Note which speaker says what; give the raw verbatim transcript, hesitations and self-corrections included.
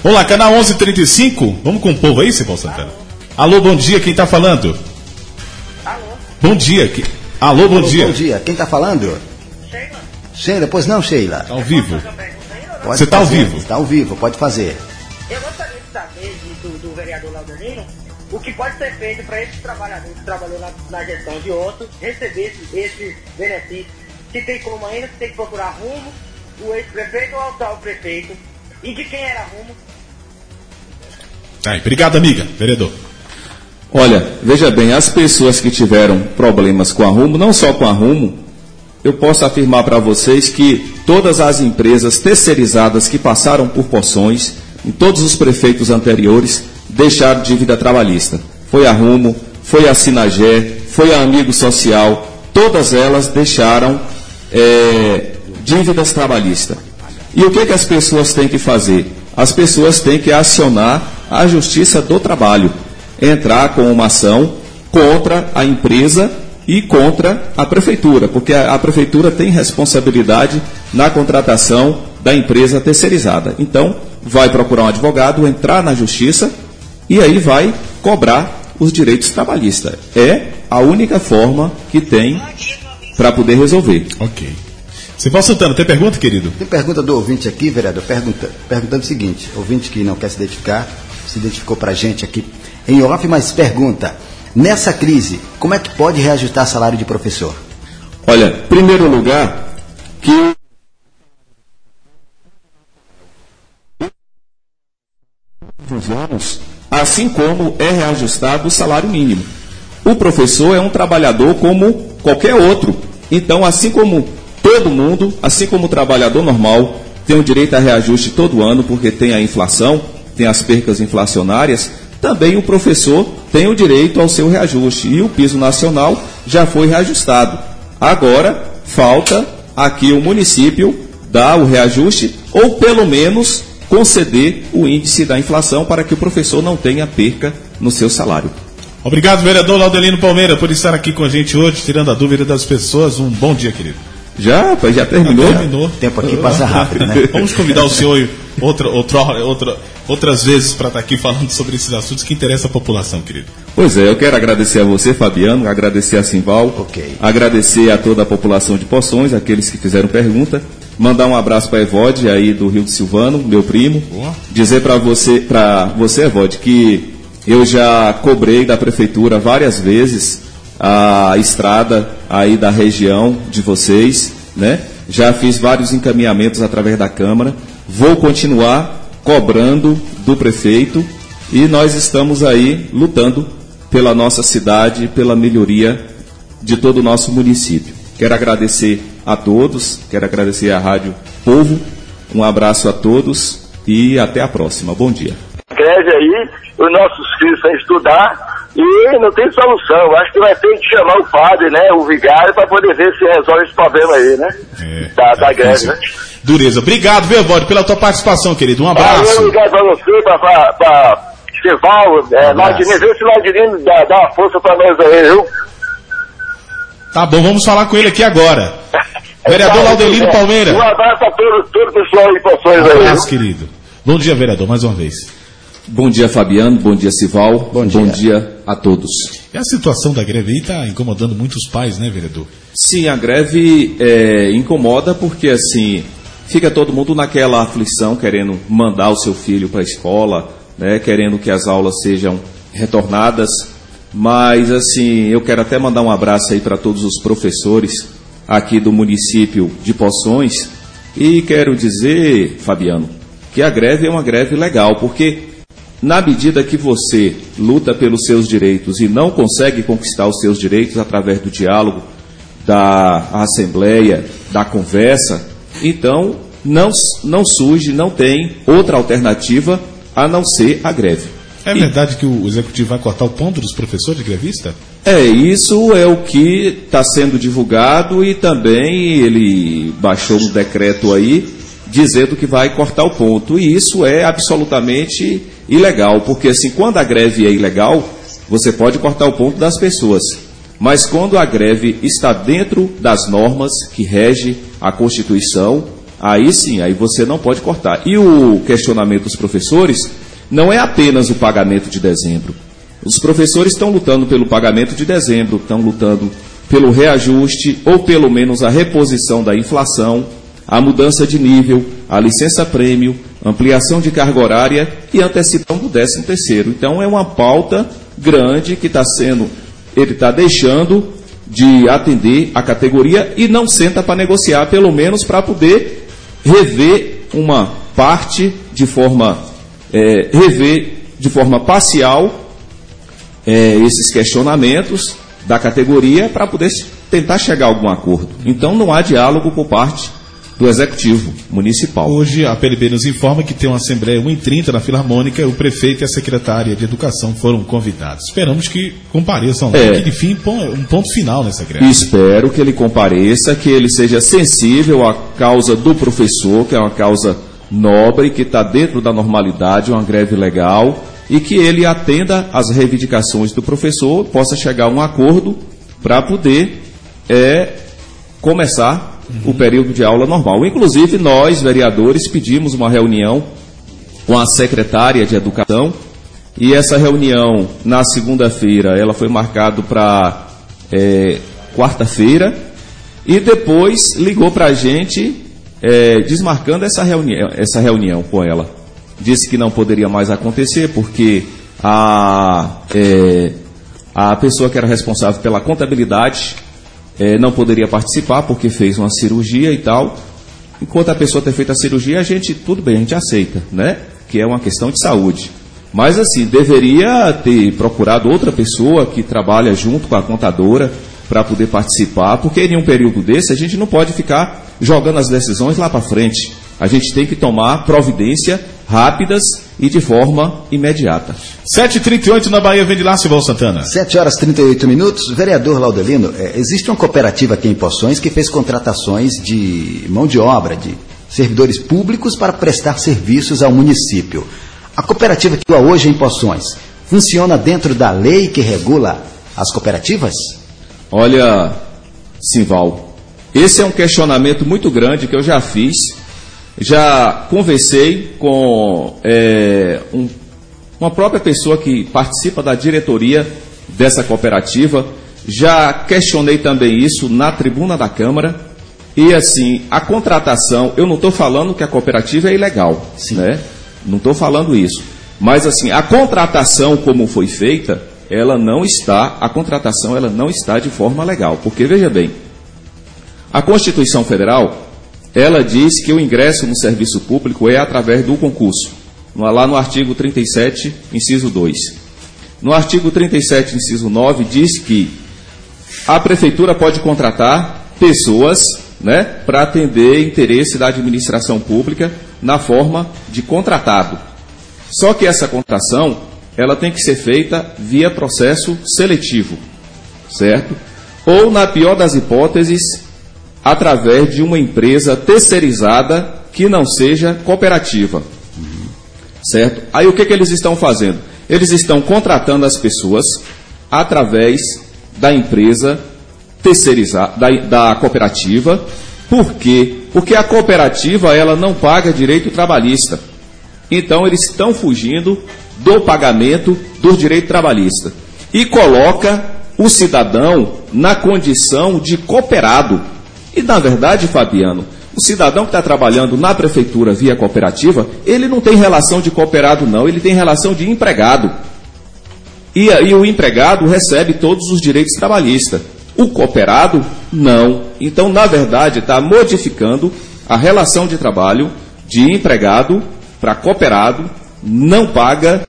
Speaker 1: Olá, canal onze trinta e cinco. Vamos com o povo aí, Cibal Santana? Alô, bom dia, quem tá falando?
Speaker 2: Alô?
Speaker 1: Bom dia. Que... Alô, bom
Speaker 3: Alô,
Speaker 1: dia.
Speaker 3: Bom dia, quem tá falando?
Speaker 2: Sheila?
Speaker 3: Sheila, pois não, Sheila?
Speaker 1: Tá ao vivo.
Speaker 3: Pode
Speaker 1: Você tá ao
Speaker 3: fazer,
Speaker 1: vivo?
Speaker 3: Tá ao vivo, pode fazer.
Speaker 2: Eu gostaria de saber de, do, do vereador Laudelino o que pode ser feito para esses trabalhadores que trabalhou na, na gestão de outros receber esses esse benefícios. Se tem como ainda, se tem que procurar rumo, o ex-prefeito ou o atual prefeito, e de quem era rumo.
Speaker 1: Aí, obrigado, amiga, vereador.
Speaker 4: Olha, veja bem, as pessoas que tiveram problemas com a Rumo, não só com a Rumo, eu posso afirmar para vocês que todas as empresas terceirizadas que passaram por Poções, em todos os prefeitos anteriores, deixaram dívida trabalhista. Foi a Rumo, foi a Sinagé, foi a Amigo Social, todas elas deixaram é, dívidas trabalhistas. E o que, que as pessoas têm que fazer? As pessoas têm que acionar a Justiça do Trabalho, entrar com uma ação contra a empresa e contra a prefeitura, porque a, a prefeitura tem responsabilidade na contratação da empresa terceirizada. Então, vai procurar um advogado, entrar na justiça e aí vai cobrar os direitos trabalhistas. É a única forma que tem para poder resolver.
Speaker 1: Ok. Cibal Santana, tem pergunta, querido?
Speaker 3: Tem pergunta do ouvinte aqui, vereador, pergunta, perguntando o seguinte, ouvinte que não quer se identificar, se identificou para a gente aqui em off, mas pergunta, nessa crise, como é que pode reajustar salário de professor?
Speaker 4: Olha, em primeiro lugar, que anos, assim como é reajustado o salário mínimo. O professor é um trabalhador como qualquer outro. Então, assim como todo mundo, assim como o trabalhador normal, tem o direito a reajuste todo ano, porque tem a inflação, tem as percas inflacionárias, também o professor tem o direito ao seu reajuste. E o piso nacional já foi reajustado. Agora, falta aqui o município dar o reajuste, ou pelo menos conceder o índice da inflação para que o professor não tenha perca no seu salário.
Speaker 1: Obrigado, vereador Laudelino Palmeira, por estar aqui com a gente hoje, tirando a dúvida das pessoas. Um bom dia, querido.
Speaker 4: Já, já terminou?
Speaker 1: Já terminou.
Speaker 3: O tempo aqui passa rápido, né?
Speaker 1: Vamos convidar o senhor outra, outra, outra, outras vezes para estar aqui falando sobre esses assuntos que interessam a população, querido.
Speaker 4: Pois é, eu quero agradecer a você, Fabiano, agradecer a Simval,
Speaker 3: okay.
Speaker 4: agradecer a toda a população de Poções, aqueles que fizeram pergunta, mandar um abraço para Evode, aí do Rio de Silvano, meu primo, Boa. dizer para você, para você, Evode, que eu já cobrei da prefeitura várias vezes a estrada aí da região de vocês, né? Já fiz vários encaminhamentos através da Câmara, vou continuar cobrando do prefeito e nós estamos aí lutando pela nossa cidade, pela melhoria de todo o nosso município. Quero agradecer a todos, quero agradecer à Rádio Povo, um abraço a todos e até a próxima. Bom dia.
Speaker 5: Greve aí, os nossos filhos vão estudar e não tem solução. Acho que vai ter que chamar o padre, né, o vigário, para poder ver se resolve esse problema aí, né? É, da, da greve, né?
Speaker 1: Dureza. Obrigado, viu, Evode, pela tua participação, querido. Um abraço.
Speaker 5: Obrigado para você, para Ceval, é, Ladinho, vê se o Ladinho dá, dá uma força para nós aí, viu?
Speaker 1: Tá bom, vamos falar com ele aqui agora. Vereador Laudelino Palmeira.
Speaker 5: Um abraço a todo, todo o pessoal aí, Poções aí.
Speaker 1: Um abraço, querido. Bom dia, vereador, mais uma vez.
Speaker 4: Bom dia, Fabiano. Bom dia, Sival. Bom dia, Bom dia a todos.
Speaker 1: E a situação da greve aí está incomodando muitos pais, né, vereador?
Speaker 4: Sim, a greve é, incomoda porque, assim, fica todo mundo naquela aflição, querendo mandar o seu filho para a escola, né, querendo que as aulas sejam retornadas. Mas, assim, eu quero até mandar um abraço aí para todos os professores aqui do município de Poções. E quero dizer, Fabiano, que a greve é uma greve legal, porque na medida que você luta pelos seus direitos e não consegue conquistar os seus direitos através do diálogo, da assembleia, da conversa, então não, não surge, não tem outra alternativa a não ser a greve.
Speaker 1: É e, verdade que o executivo vai cortar o ponto dos professores de grevista?
Speaker 4: É, isso é o que está sendo divulgado e também ele baixou um decreto aí dizendo que vai cortar o ponto. E isso é absolutamente ilegal, porque assim, quando a greve é ilegal, você pode cortar o ponto das pessoas. Mas quando a greve está dentro das normas que rege a Constituição, aí sim, aí você não pode cortar. E o questionamento dos professores não é apenas o pagamento de dezembro. Os professores estão lutando pelo pagamento de dezembro, estão lutando pelo reajuste, ou pelo menos a reposição da inflação, a mudança de nível, a licença-prêmio, ampliação de carga horária e antecipação do décimo terceiro. Então é uma pauta grande que está sendo, ele está deixando de atender a categoria e não senta para negociar, pelo menos para poder rever uma parte de forma, é, rever de forma parcial é, esses questionamentos da categoria para poder tentar chegar a algum acordo. Então não há diálogo por parte do Executivo Municipal.
Speaker 1: Hoje a P L B nos informa que tem uma assembleia uma e trinta na Filarmônica, o prefeito e a secretária de Educação foram convidados. Esperamos que compareçam lá,
Speaker 4: é.
Speaker 1: que enfim um ponto final nessa greve.
Speaker 4: Espero que ele compareça, que ele seja sensível à causa do professor, que é uma causa nobre, que está dentro da normalidade, uma greve legal, e que ele atenda às reivindicações do professor, possa chegar a um acordo para poder é, começar uhum. o período de aula normal. Inclusive, nós, vereadores, pedimos uma reunião com a secretária de Educação, e essa reunião, na segunda-feira, ela foi marcada para é, quarta-feira, e depois ligou para a gente, é, desmarcando essa reunião, essa reunião com ela. Disse que não poderia mais acontecer porque a, é, a pessoa que era responsável pela contabilidade é, não poderia participar porque fez uma cirurgia e tal. Enquanto a pessoa ter feito a cirurgia, a gente, tudo bem, a gente aceita, né? Que é uma questão de saúde. Mas assim, deveria ter procurado outra pessoa que trabalha junto com a contadora para poder participar, porque em um período desse a gente não pode ficar jogando as decisões lá para frente. A gente tem que tomar providência rápidas e de forma imediata.
Speaker 1: sete e trinta e oito na Bahia, vem de lá, Silvão Santana.
Speaker 3: sete horas e trinta e oito minutos. Vereador Laudelino, é, existe uma cooperativa aqui em Poções que fez contratações de mão de obra, de servidores públicos para prestar serviços ao município. A cooperativa que atua hoje em Poções funciona dentro da lei que regula as cooperativas?
Speaker 4: Olha, Simval, esse é um questionamento muito grande que eu já fiz. Já conversei com é, um, uma própria pessoa que participa da diretoria dessa cooperativa. Já questionei também isso na tribuna da Câmara. E assim, a contratação, eu não estou falando que a cooperativa é ilegal, né? Não estou falando isso. Mas assim, a contratação como foi feita, ela não está, a contratação ela não está de forma legal. Porque, veja bem, a Constituição Federal, ela diz que o ingresso no serviço público é através do concurso. Lá no artigo trinta e sete, inciso dois. No artigo trinta e sete, inciso nove, diz que a prefeitura pode contratar pessoas, né, para atender interesse da administração pública na forma de contratado. Só que essa contratação, ela tem que ser feita via processo seletivo, certo? Ou, na pior das hipóteses, através de uma empresa terceirizada que não seja cooperativa, certo? Aí o que, que eles estão fazendo? Eles estão contratando as pessoas através da empresa terceirizada, da, da cooperativa. Por quê? Porque a cooperativa ela não paga direito trabalhista. Então eles estão fugindo do pagamento do direito trabalhista e coloca o cidadão na condição de cooperado. E, na verdade, Fabiano, o cidadão que está trabalhando na prefeitura via cooperativa, ele não tem relação de cooperado, não. Ele tem relação de empregado. E aí o empregado recebe todos os direitos trabalhistas. O cooperado, não. Então, na verdade, está modificando a relação de trabalho de empregado para cooperado, não paga